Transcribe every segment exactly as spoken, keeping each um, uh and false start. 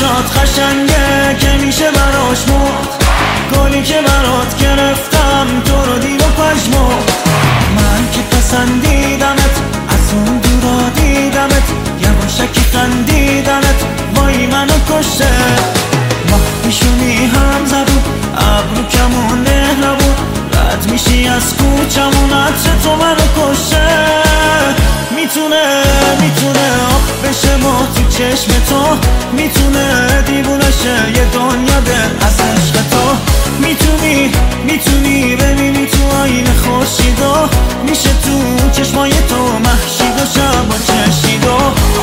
چشات قشنگه که میشه براش مرد، گلی که برات گرفتم تو رو دید و پژمرد. من که پسندیدمت از اون دورا دیدمت، یواشکی خندیدمت وای منو کشته. ماه میشونی هم زبون ابرو کمون نه نبود، رد میشی از کوچمون عطر تو منو کشته. میتونه میتونه آب بشه ما تو چشم تو، میتونه دیوونه شه یه دنیا دل از عشق تو. میتونی میتونی ببینی تو آینه خورشیدو، میشه تو چشمای تو مهشید و شب و چشیدو.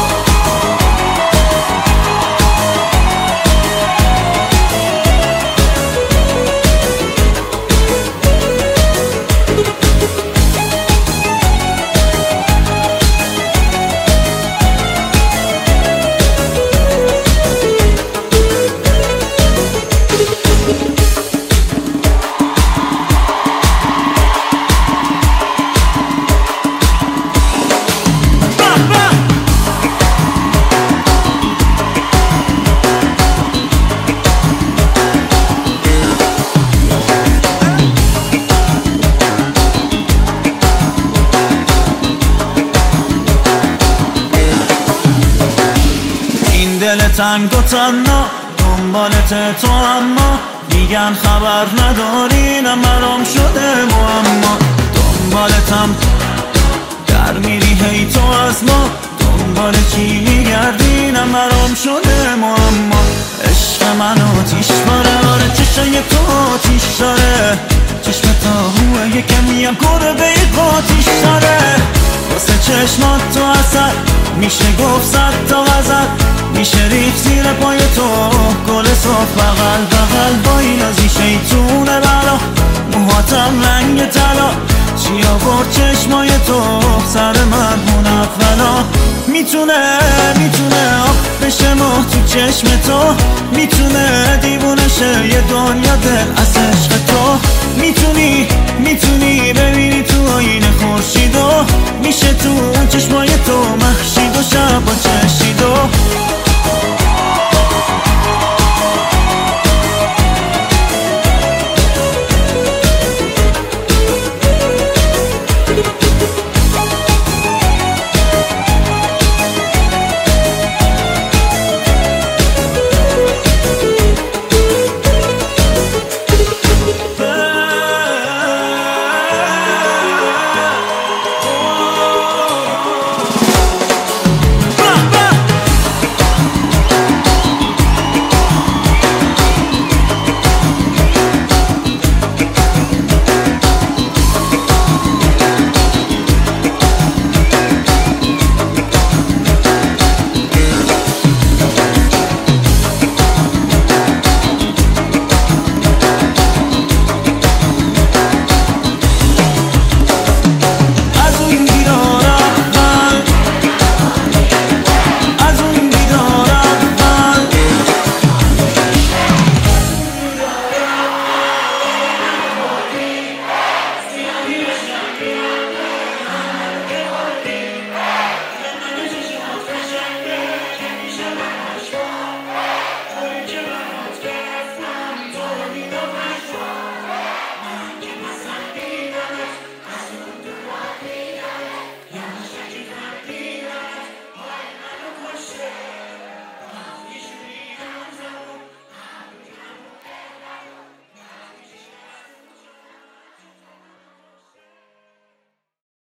دل تنگ و تنها دنبالت تو، اما میگن خبر نداری نه برام شده معما. دنبالتم در میری هی تو از ما، دنبال چی میگردی نه برام شده معما. عشق من آتیش باره، آره چشای تو آتیش داره، چشم تا هوه یه کمی هم گربه قاتیش داره. واسه چشمات تو اثر میشه گفت صد تا غزل، میشه ریخت زیر پای تو گل صاف بغل بغل. با این ازی شیطونه بلا موهاتم رنگ طلا، چی آورد چشمای تو سر من اون اولا. میتونه میتونه آب بشه ماه تو چشم تو، میتونه دیوونه شه یه دنیا دل از عشق تو. میتونی میتونی ببینی تو آینه خورشیدو، میشه تو